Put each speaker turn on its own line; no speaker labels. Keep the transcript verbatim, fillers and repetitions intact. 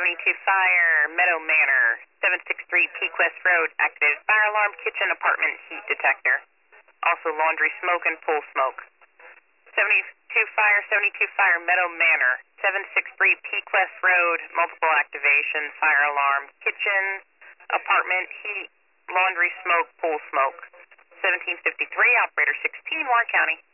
seventy-two Fire, Meadow Manor, seven sixty-three Pequest Road, activated fire alarm, kitchen, apartment, heat detector. Also laundry smoke and pool smoke. seventy-two Fire, seventy-two Fire, Meadow Manor, seven sixty-three Pequest Road, multiple activation, fire alarm, kitchen, apartment, heat, laundry smoke, pool smoke. seventeen fifty-three, operator sixteen, Warren County.